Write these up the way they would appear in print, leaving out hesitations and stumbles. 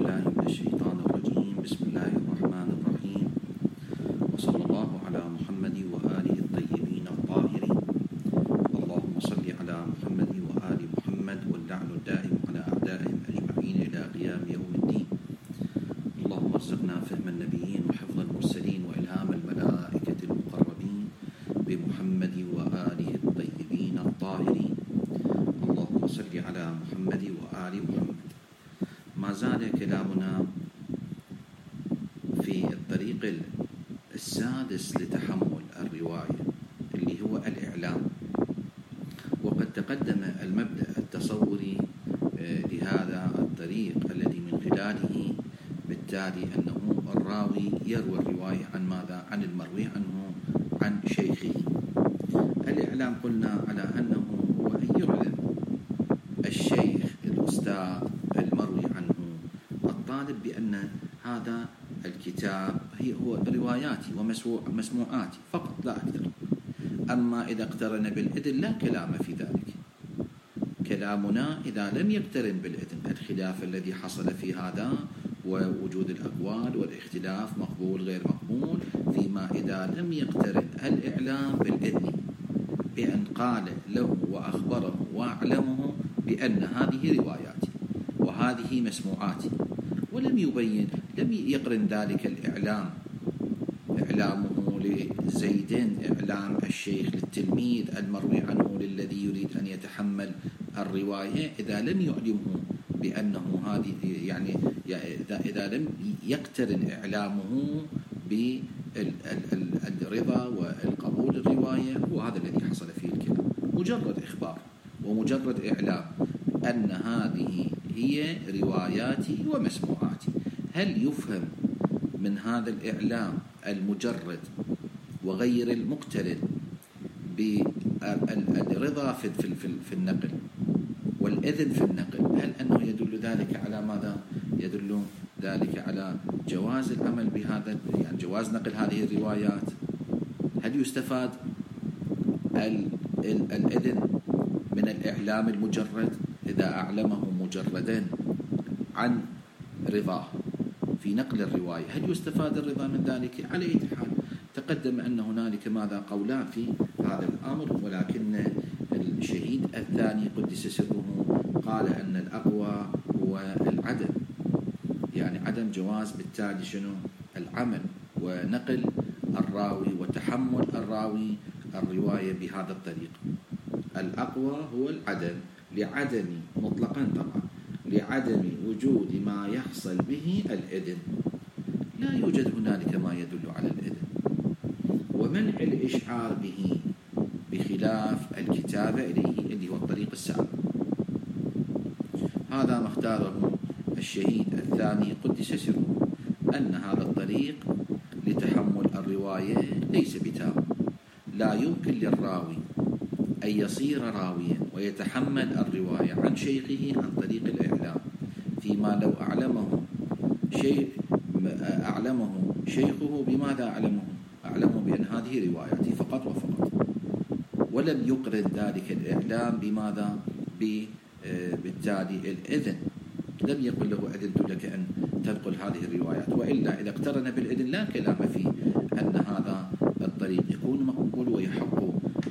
بالله من الشيطان الرجيم. بسم الله الرحمن الرحيم، وصلى الله على محمد وآله الطيبين الطاهرين. اللهم صل على محمد وآل محمد واللعن الدائم على أعدائهم أجمعين إلى قيام يوم الدين. اللهم ارزقنا فهم النبيين وحفظ المرسلين وإلهام الملائكة المقربين بمحمد وآله الطيبين الطاهرين. اللهم صل على محمد وآل محمد. ما زال كلامنا في الطريق السادس لتحمل الرواية اللي هو الإعلام، وقد تقدم المبدأ التصوري لهذا الطريق الذي من خلاله بالتالي أنه الراوي يروي الرواية عن ماذا؟ عن المروي عنه عن شيخه. الإعلام قلنا على أنه هو أن يعلم الشيخ الأستاذ المروي عنه الطالب بأن هذا الكتاب هو رواياتي ومسموعاتي فقط لا أكثر. أما إذا اقترن بالإذن لا كلام في ذلك. كلامنا إذا لم يقترن بالإذن، الخلاف الذي حصل في هذا ووجود الأقوال والاختلاف مقبول غير مقبول، فيما إذا لم يقترن الإعلام بالإذن بأن قال له وأخبره وأعلمه بأن هذه رواياتي وهذه مسموعاتي، ولم يبين، لم يقرن ذلك الإعلام إعلامه لزيد إعلام الشيخ للتلميذ المروي عنه للذي يريد أن يتحمل الرواية، إذا لم يعلمه بأنه هذه يعني إذا لم يقترن إعلامه بالرضا والقبول الرواية، وهذا الذي حصل فيه الكلام. مجرد إخبار ومجرد إعلام أن هذه هي رواياتي ومسموعاتي. هل يفهم من هذا الإعلام المجرد وغير المقترن بالرضا في النقل والإذن في النقل، هل أنه يدل ذلك على ماذا؟ يدل ذلك على جواز العمل بهذا، يعني جواز نقل هذه الروايات. هل يستفاد الإذن من الإعلام المجرد إذا أعلمه مجردا عن رضاه في نقل الرواية؟ هل يستفاد الرضا من ذلك؟ على أي حال تقدم أن هنالك ماذا قولان في هذا الأمر، ولكن الشهيد الثاني قدس سره قال أن الأقوى هو العدم، يعني عدم جواز بالتالي شنو؟ العمل ونقل الراوي وتحمل الراوي الرواية بهذا الطريق. الأقوى هو العدم، لعدم مطلقا طبعا، لعدم وجود ما يحصل به الإذن. لا يوجد هنالك ما يدل على الإذن، ومنع الإشعار به بخلاف الكتابة إليه اللي هو الطريق السابق. هذا ما اختاره الشهيد الثاني قدس سره، أن هذا الطريق لتحمل الرواية ليس بتام. لا يمكن للراوي أن يصير راويا ويتحمل الرواية عن شيخه عن طريق الإعلام، فيما لو أعلمه شيخه بماذا أعلمه بأن هذه رواياتي فقط وفقط، ولم يقرن ذلك الإعلام بماذا؟ بالتالي الإذن. لم يقل له أذنت لك أن تنقل هذه الروايات، وإلا إذا اقترن بالإذن لا كلام فيه أن هذا الطريق يكون مقبول ويحق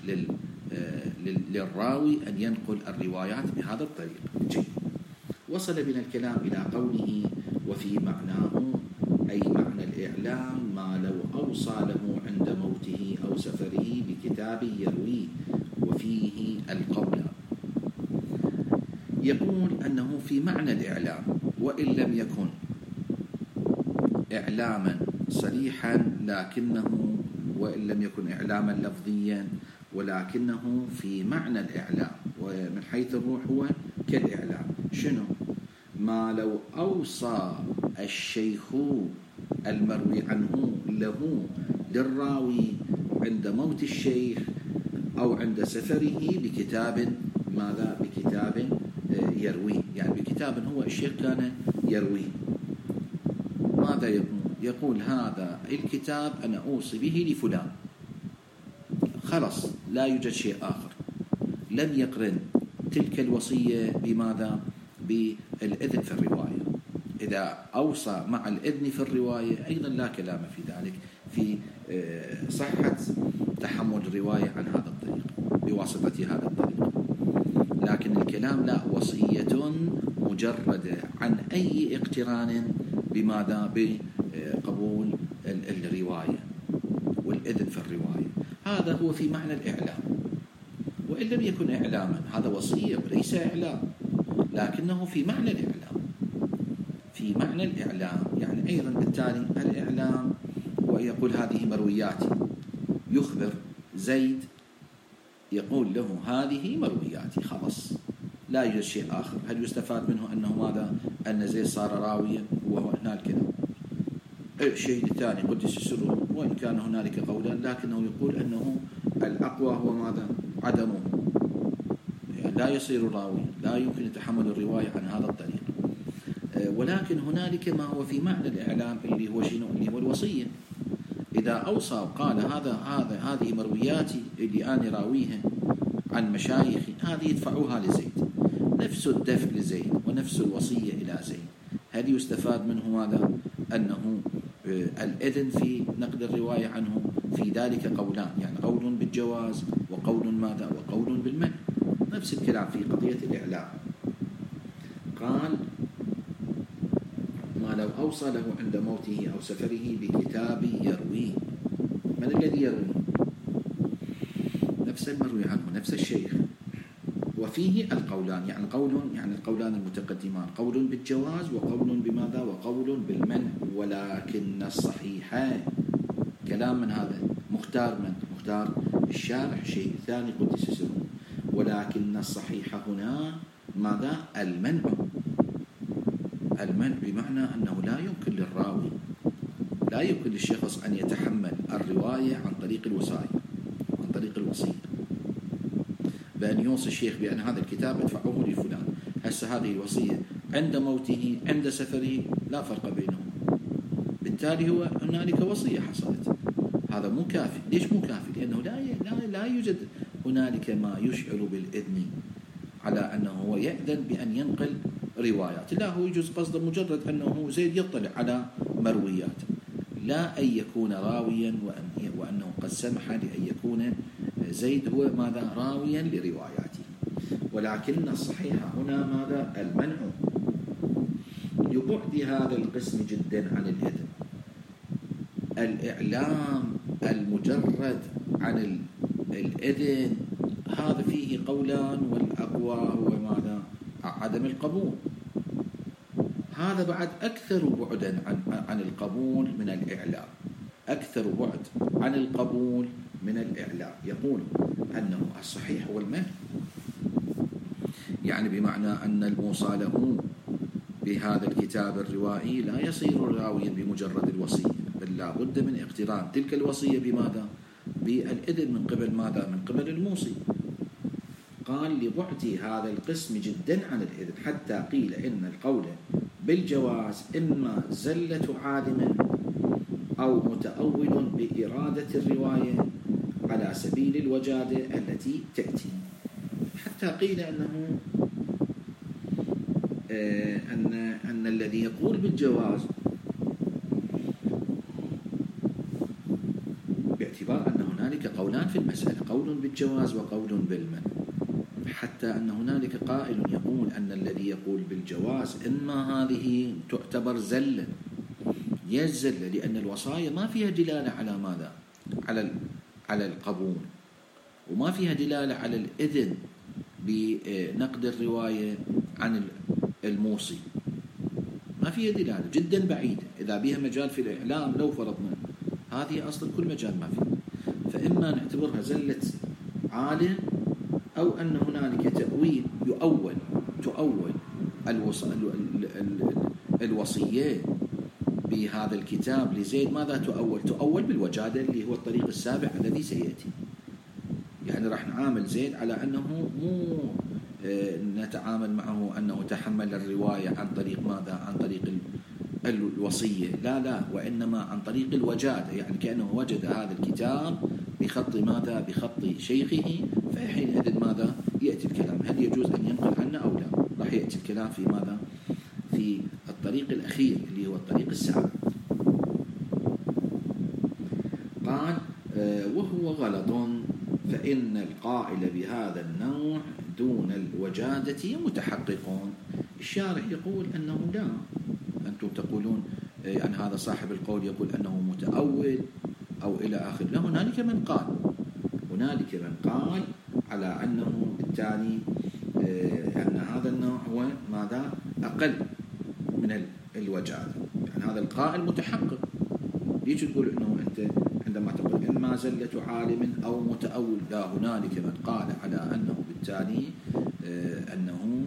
للراوي أن ينقل الروايات بهذا الطريق. جيد. وصل بنا الكلام إلى قوله وفي معناه، أي معنى الإعلام ما لو أوصى له عند موته أو سفره بكتاب يرويه وفيه القول. يقول أنه في معنى الإعلام، وإن لم يكن إعلاما صريحا، لكنه وإن لم يكن إعلاما لفظيا، ولكنه في معنى الإعلام، ومن حيث الروح هو كالإعلام. شنو؟ ما لو أوصى الشيخ المروي عنه له للراوي عند موت الشيخ أو عند سفره بكتاب ماذا؟ بكتاب يرويه، يعني بكتاب هو الشيخ كان يرويه. ماذا يقول هذا الكتاب أنا أوصي به لفلان، خلص لا يوجد شيء آخر. لم يقرن تلك الوصية بماذا؟ بالإذن في الرواية. إذا أوصى مع الإذن في الرواية أيضا لا كلام في ذلك في صحة تحمل الرواية عن هذا الطريق بواسطة هذا الطريق. لكن الكلام لا، وصية مجردة عن أي اقتران بماذا؟ بقبول الرواية والإذن في الرواية. هذا هو في معنى الإعلام، وإن لم يكن إعلاما هذا وصية وليس إعلام، لكنه في معنى الإعلام. في معنى الإعلام يعني أيضا بالتالي الإعلام ويقول هذه مروياتي، يخبر زيد يقول له هذه مروياتي، خلاص لا يوجد شيء آخر. هل يستفاد منه أنه ماذا؟ أن زيد صار راويا وهو هنا الكلام. الشيء الثاني قدس سره، وإن كان هنالك قولا لكنه يقول أنه الأقوى هو ماذا؟ عدمه، يعني لا يصير راويا، لا يمكن يتحمل الرواية عن هذا الطريق. ولكن هنالك ما هو في معنى الإعلام اللي هو شنو؟ اللي هو الوصية. إذا أوصى وقال هذه مروياتي اللي أنا راويها عن مشايخي، هذه يدفعوها لزيد، نفس الدفع لزيد ونفس الوصية إلى زيد. هل يستفاد منه ماذا؟ أنه الإذن في نقل الرواية عنه في ذلك قولان، يعني قول بالجواز وقول ماذا؟ وقول بالمنع. نفس الكلام في قضية الإعلام. قال ما لو أوصى له عند موته أو سفره بكتاب يرويه. من الذي يرويه؟ نفس المروي عنه، نفس الشيخ. وفيه القولان، يعني القولان المتقدمان، قول بالجواز وقول بماذا؟ وقول بالمنع. ولكن الصحيح كلام من هذا مختار من؟ مختار الشارح شيء ثاني قدس سره. ولكن الصحيح هنا ماذا؟ المنع. المنع بمعنى أنه لا يمكن للراوي، لا يمكن للشخص أن يتحمل الرواية عن طريق الوصاية، عن طريق الوصية، بأن يوصي الشيخ بأن هذا الكتاب ادفعوه لفلان. هسه هذه الوصية عند موته عند سفره لا فرق بينهم، بالتالي هو هنالك وصية حصلت، هذا مو كافي. ليش مو كافي؟ لأنه لا يوجد هنالك ما يشعر بالإذن على أنه هو يأذن بأن ينقل روايات. لا، هو يجوز قصده مجرد أنه زيد يطلع على مرويات، لا أن يكون راويا وأنه قد سمح لأن يكون زيد هو ماذا؟ راويا لرواياته. ولكن الصحيح هنا ماذا؟ المنع، لبعد هذا القسم جدا عن الإذن. الإعلام المجرد عن الإذن هذا فيه قولان، والأقوى هو ماذا؟ عدم القبول. هذا بعد أكثر بعدا عن القبول من الإعلام، أكثر بعد عن القبول من الإعلام. يقول أنه الصحيح هو المنع، يعني بمعنى أن الموصى له بهذا الكتاب الروائي لا يصير راويا بمجرد الوصية، بل لا بد من اقتران تلك الوصية بماذا؟ بالإذن من قبل ماذا؟ من قبل الموصي. قال لبعد هذا القسم جدا عن الإذن، حتى قيل إن القول بالجواز إما زلة عالم أو متأول بإرادة الرواية على سبيل الوجادة التي تأتي. حتى قيل أنه أن الذي يقول بالجواز باعتبار أن هنالك قولان في المسألة، قول بالجواز وقول بالمنع، حتى أن هنالك قائل يقول أن الذي يقول بالجواز إما هذه تعتبر زلة، يزل، لأن الوصايا ما فيها دلالة على ماذا؟ على القبول، وما فيها دلالة على الإذن بنقد الرواية عن الموصي، ما فيها دلالة، جدا بعيدة. إذا بها مجال في الإعلام لو فرضنا، هذه أصلا كل مجال ما فيه. فإما نعتبرها زلة عالم، أو أن هنالك تأويل تؤول الوصية بهذا الكتاب لزيد. ماذا تؤول بالوجادة اللي هو الطريق السابع الذي سيأتي. يعني راح نعامل زيد على أنه مو نتعامل معه أنه تحمل الرواية عن طريق ماذا؟ عن طريق الوصية، لا، وإنما عن طريق الوجادة، يعني كأنه وجد هذا الكتاب بخط ماذا؟ بخط شيخه. فحينئذ ماذا؟ يأتي الكلام هل يجوز أن ينقل عنه أو لا. راح يأتي الكلام في ماذا؟ في الطريق الأخير اللي هو الطريق السابع. قال وهو غلط، فإن القائل بهذا النوع دون الوجادة متحققون. الشارح يقول أنه لا، أنتم تقولون يعني هذا صاحب القول يقول أنه متأول أو إلى آخر. لا، هنالك من قال على أنه بالتالي أن هذا النوع هو ماذا أقل من الوجادة، يعني هذا القائل متحقق. ليش تقول أنه أنت عندما تقول إما زلة عالم أو متأول؟ لا، هنالك من قال على أنه بالتالي أنه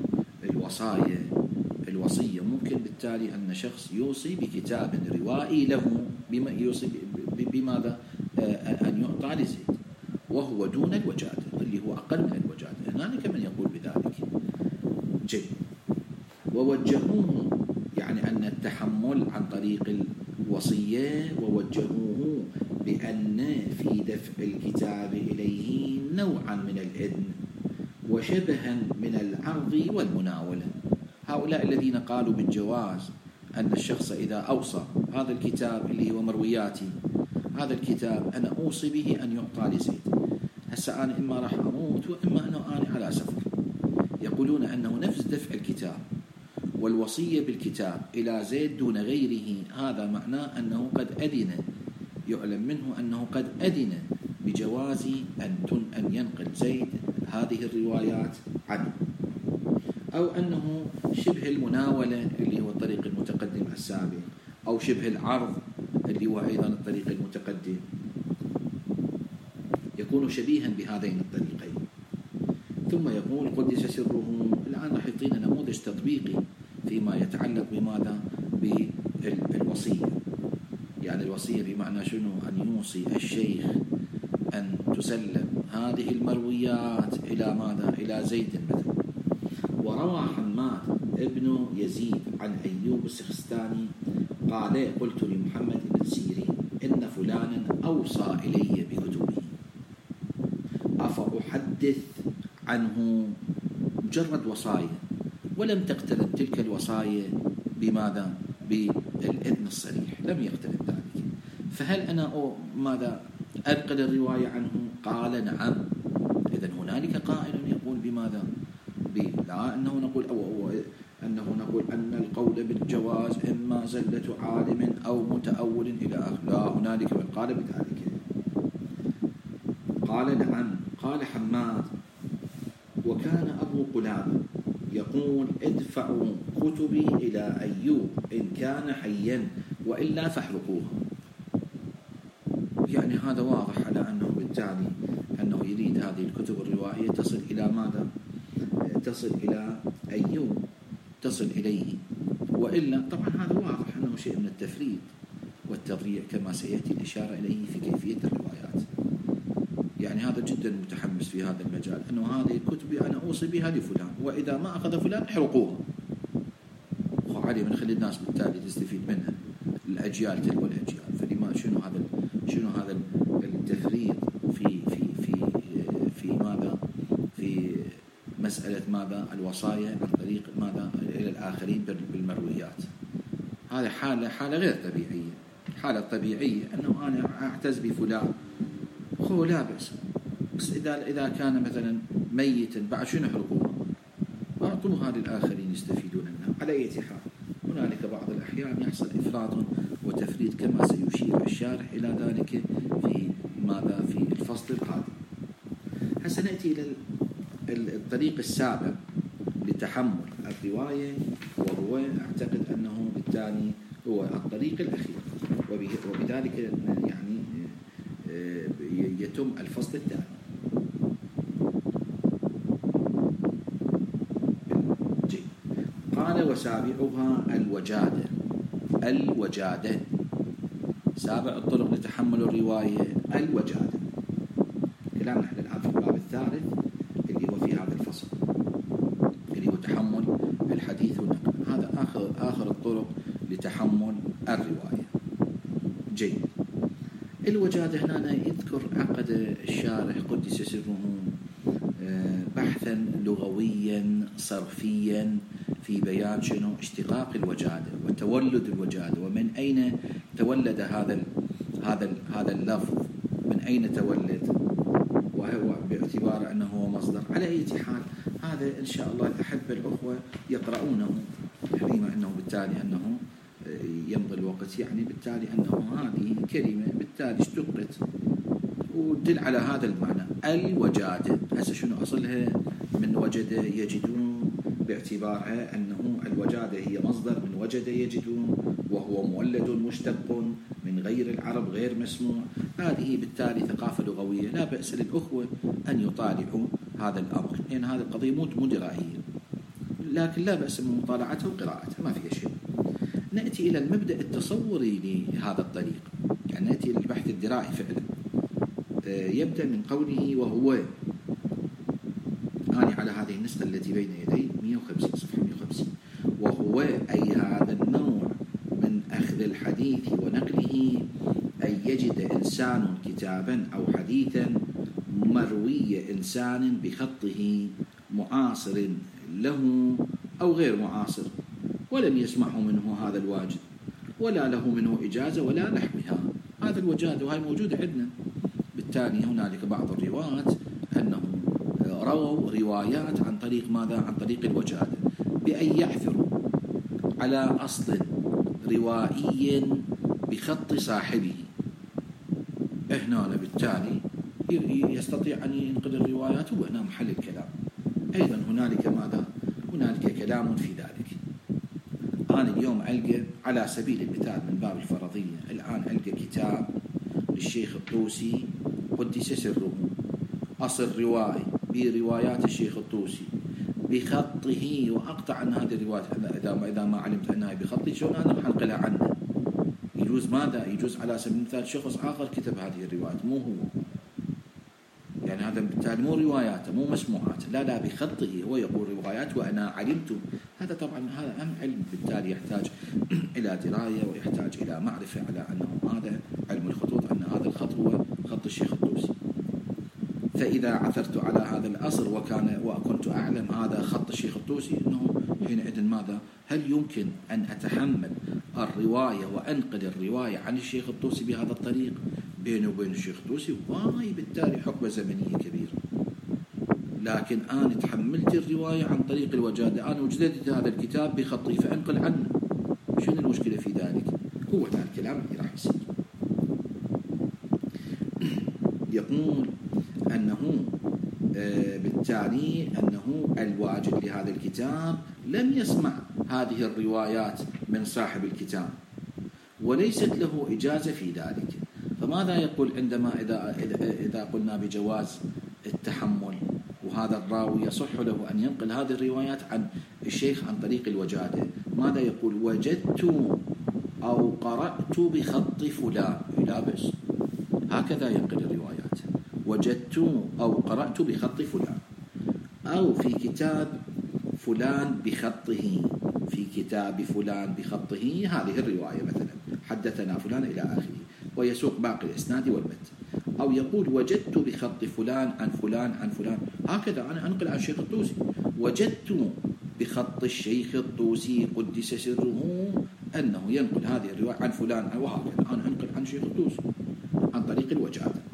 الوصية ممكن بالتالي أن شخص يوصي بكتاب روائي له يوصي بماذا؟ أن يعطى لزيد، وهو دون الوجادة اللي هو أقل من الوجادة. هنالك من يقول بذلك. جيد. ووجهوه يعني أن التحمل عن طريق الوصية، ووجهوه بأن في دفع الكتاب إليه نوعا من الإذن وشبها من العرض والمناولة. هؤلاء الذين قالوا بالجواز أن الشخص إذا أوصى هذا الكتاب اللي هو مروياتي، هذا الكتاب أنا أوصي به أن يعطى لزيد، هسه أنا إما راح أموت وإما أنه أنا على سفر، يقولون أنه نفس دفع الكتاب والوصية بالكتاب إلى زيد دون غيره، هذا معناه أنه قد أذن، يعلم منه أنه قد أذن بجواز أن ينقل زيد هذه الروايات عنه، أو أنه شبه المناولة اللي هو الطريق المتقدم السابق، أو شبه العرض اللي هو أيضا الطريق المتقدم، يكون شبيها بهذين الطريقين. ثم يقول قدس سره. الآن راح يعطينا نموذج تطبيقي فيما يتعلق بماذا؟ بالوصية. يعني الوصية بمعنى شنو؟ أن يوصي الشيخ أن تسلم هذه المرويات إلى ماذا؟ إلى زيد مثلا. وروى حماد ابن يزيد عن أيوب السخستاني قال قلت لمحمد بن سيرين إن فلانا أوصى إلي بكتبه أفأحدث عنه؟ مجرد وصايا ولم تقترن تلك الوصايا بماذا؟ بالإذن الصريح، لم يقترن ذلك، فهل أنا ماذا أنقل الرواية عنه؟ قال نعم. إذن هنالك قائل يقول بماذا؟ لا أنه نقول أنه نقول أن القول بالجواز إما زلة عالم أو متأول إلى آخره. لا، هنالك من قال بذلك. قال نعم. قال حماد وكان أبو قلابة يقول ادفعوا كتبي إلى أيوب إن كان حيا وإلا فاحرقوها. يعني هذا واضح على أنه بالتالي أنه يريد هذه الكتب الروائية تصل إلى ماذا؟ تصل إلى أيوب، تصل إليه، وإلا طبعا هذا واضح أنه شيء من التفريط والتضييع كما سيأتي الإشارة إليه في كيفية الروايات. يعني هذا جدا متحمس في هذا المجال، أنه هذه الكتب أنا أوصي بها لفلان، وإذا ما أخذ فلان احرقوها. وعلي من خلي الناس بالتالي تستفيد منها الأجيال تلو الأجيال. فلما شنو هذا التفريط في ماذا؟ في مسألة ماذا؟ الوصايا عن طريق ماذا؟ إلى الآخرين بالمرويات. هذه حالة غير طبيعية. حالة طبيعية أنه أنا أعتز بفلان، هو لا بأس، بس إذا كان مثلا ميتا بعد شنو يحرقوها؟ أعطوها للآخرين يستفيدون منها. على أي حال هنالك بعض الأحيان يحصل إفراط وتفريط كما سيشير الشارح إلى ذلك في ماذا؟ في الفصل القادم. هسه نأتي إلى الطريق السابع لتحمل الرواية، وهو أعتقد أنه بالتالي هو الطريق الأخير، وبذلك يعني يتم الفصل الثاني. قال وسابعها الوجادة. سابع الطرق لتحمل الرواية الوجادة. كلام نحن الآن في الباب الثالث اللي هو في هذا الفصل اللي هو تحمل الحديث والنقل. هذا آخر الطرق لتحمل الرواية. جيد. الوجادة هنا يذكر عقد الشارح قدس سره بحثا لغويا صرفيا في بيان شنو اشتقاق الوجادة وتولد الوجادة، ومن أين تولد هذا اللفظ، من أين تولد، وهو باعتبار أنه هو مصدر. على أي حال هذا إن شاء الله الأحبة الأخوة يقرؤونه، بما أنه بالتالي أنه يمضي الوقت، يعني بالتالي أنه هذه كلمة بالتالي اشتقت ودل على هذا المعنى الوجادة. هسه شنو أصلها؟ من وجد يجدون، باعتبارها أنه الوجادة هي مصدر من وجد يجدون، وهو مولد مشتق من غير العرب غير مسموع. هذه بالتالي ثقافة لغوية لا بأس للأخوة أن يطالعوا هذا الأمر، لأن هذه القضية مو درائية، لكن لا بأس من مطالعتها وقراءتها، ما فيها شيء. نأتي إلى المبدأ التصوري لهذا الطريق، يعني نأتي إلى البحث الدرائي فعلا. يبدأ من قوله وهو، أنا على هذه النسخة التي بين يدي 150 صفحة 150. وهو أي هذا النوع من أخذ الحديث ونقله، أن يجد إنسان كتابا أو حديثا مروي إنسان بخطه معاصر له أو غير معاصر، ولم يسمعه منه هذا الواجد ولا له منه إجازة ولا نحوها. هذا الوجاد وهي موجودة عندنا. بالتالي هنالك بعض الرواة أنهم رووا روايات عن طريق ماذا؟ عن طريق الوجادة، بأن يعثروا على أصل روائي بخط صاحبه. هنا بالتالي يستطيع أن ينقل الروايات، وهنا محل الكلام. أيضا هنالك ماذا؟ هنالك كلام في ذلك. أنا اليوم ألقى على سبيل المثال من باب الفرضية، الآن ألقى كتاب للشيخ الطوسي قدس سره، أصل روائي بروايات الشيخ الطوسي بخطه، وأقطع عن هذه الروايات. إذا ما علمت أنها بخطه شلون أنا أنقلها عنه؟ يجوز ماذا؟ يجوز على سبيل المثال شخص آخر كتب هذه الروايات، مو هو، يعني هذا بالتالي مو رواياته مو مسموعاته، لا بخطه، هو يقول روايات وأنا علمت. هذا طبعا هذا أهم علم، بالتالي يحتاج إلى دراية ويحتاج إلى معرفة على أنه هذا علم الخطوط، أن هذا الخط هو خط الشيخ الطوسي. فإذا عثرت على هذا الأصل وكنت أعلم هذا خط الشيخ الطوسي، أنه حينئذ ماذا؟ هل يمكن أن أتحمل الرواية وأنقل الرواية عن الشيخ الطوسي بهذا الطريق بينه وبين الشيخ الطوسي؟ وهي بالتالي حقبة زمنية كبيرة. لكن أنا تحملت الرواية عن طريق الوجادة، أنا وجدت هذا الكتاب بخطي فأنقل عنه، شنو المشكلة في ذلك؟ هو هذا الكلام اللي راح يصير. يقول أنه بالتالي أنه الواجد لهذا الكتاب لم يسمع هذه الروايات من صاحب الكتاب وليست له إجازة في ذلك. فماذا يقول عندما إذا قلنا بجواز التحمل، وهذا الراوي يصح له أن ينقل هذه الروايات عن الشيخ عن طريق الوجادة؟ ماذا يقول؟ وجدت أو قرأت بخط فلان، لا بأس، هكذا ينقل الروايات. وجدت أو قرأت بخط فلان، أو في كتاب فلان بخطه، في كتاب فلان بخطه، هذه الرواية مثلا حدثنا فلان إلى آخره، ويسوق باقي الإسناد والمتن. أو يقول وجدت بخط فلان عن فلان عن فلان، هكذا أنا أنقل عن الشيخ الطوسي. وجدت بخط الشيخ الطوسي قدس سره أنه ينقل هذه الرواية عن فلان، وهكذا أنا أنقل عن الشيخ الطوسي عن طريق الوجادة.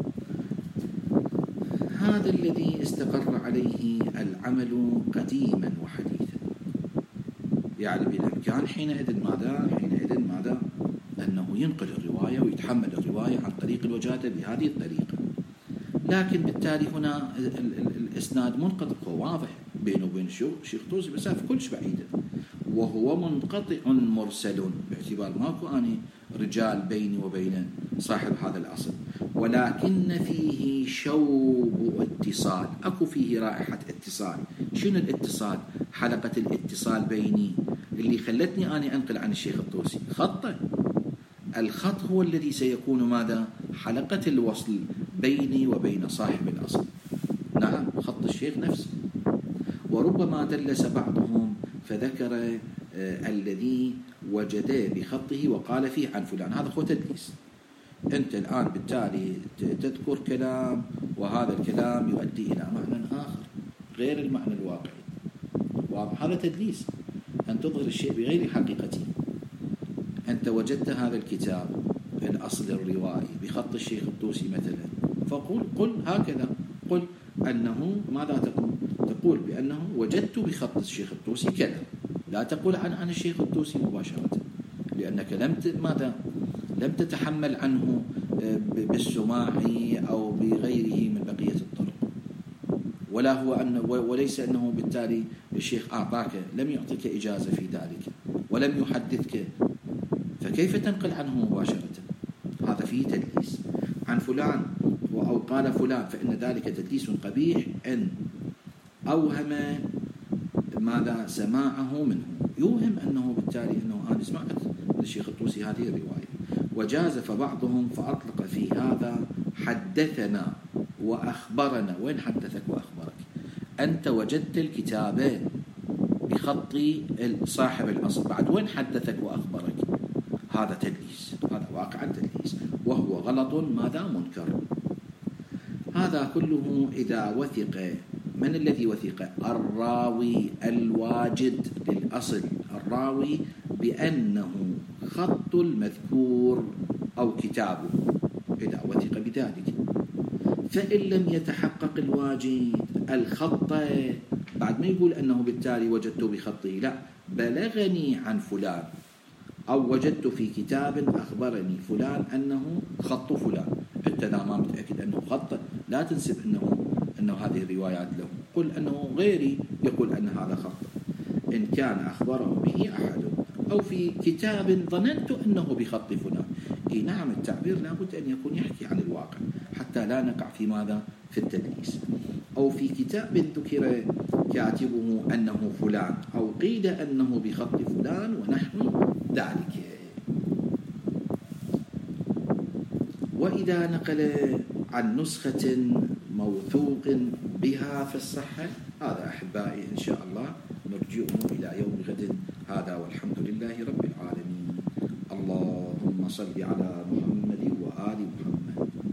هذا الذي استقر عليه العمل قديما وحديثا. يعني بالإمكان حينئذ ماذا؟ أنه ينقل الرواية ويتحمل الرواية عن طريق الوجادة بهذه الطريقة. لكن بالتالي هنا الإسناد منقطع، هو واضح بينه وبين الشيخ الطوسي مسافة كلش بعيدة، وهو منقطع مرسل، باعتبار ماكو أني رجال بيني وبين صاحب هذا الأصل، ولكن فيه شوب اتصال، أكو فيه رائحة اتصال. شنو الاتصال؟ حلقة الاتصال بيني اللي خلتني أني أنقل عن الشيخ الطوسي خطه. الخط هو الذي سيكون ماذا؟ حلقة الوصل بيني وبين صاحب الأصل، نعم خط الشيخ نفسه. وربما دلس بعضهم فذكر الذي وجد بخطه وقال فيه عن فلان، هذا هو تدليس. أنت الآن بالتالي تذكر كلام، وهذا الكلام يؤدي إلى معنى آخر غير المعنى الواقعي، هذا تدليس. أن تظهر الشيء بغير حقيقته. أنت وجدت هذا الكتاب الأصل الروائي بخط الشيخ الطوسي مثلا، قل هكذا، قل أنه ماذا تقول؟ تقول بأنه وجدت بخط الشيخ الطوسي كذا، لا تقول عن الشيخ الطوسي مباشرة، لأنك لم تتحمل عنه بالسماع أو بغيره من بقية الطرق، وليس أنه بالتالي الشيخ أعطاك، لم يعطيك إجازة في ذلك ولم يحدثك، فكيف تنقل عنه مباشرة؟ هذا فيه تدليس عن فلان أو قال فلان، فإن ذلك تدليس قبيح إن أوهم ماذا سماعه منه، يوهم أنه بالتالي أنه أنا سمعت الشيخ الطوسي هذه الرواية. وجاز فبعضهم فأطلق في هذا حدثنا وأخبرنا. وين حدثك وأخبرك؟ أنت وجدت الكتابة بخط صاحب الأصل، بعد وين حدثك وأخبرك؟ هذا تدليس، هذا واقعا تدليس، وهو غلط ماذا منكر. هذا كله إذا وثق. من الذي وثق؟ الراوي الواجد للأصل، الراوي بأنه خط المذكور أو كتابه، إذا وثق بذلك. فإن لم يتحقق الواجد الخط، بعد ما يقول أنه بالتالي وجدت بخطه، لا، بلغني عن فلان أو وجدت في كتاب أخبرني فلان أنه خط فلان. أنت إذا ما متأكد أنه خط لا تنسب أنه هذه الروايات له، قل أنه غيري يقول أن هذا خط، إن كان أخبره به أحد أو في كتاب ظننت أنه بخط فلان. نعم، التعبير لابد أن يكون يحكي عن الواقع حتى لا نقع في ماذا؟ في التدليس. أو في كتاب ذكر كاتبه أنه فلان، أو قيل أنه بخط فلان ونحو ذلك. وإذا نقل عن نسخة موثوق بها في الصحة، هذا أحبائي إن شاء الله نرجعه إلى يوم غد. هذا والحمد لله رب العالمين. اللهم صل على محمد وآل محمد.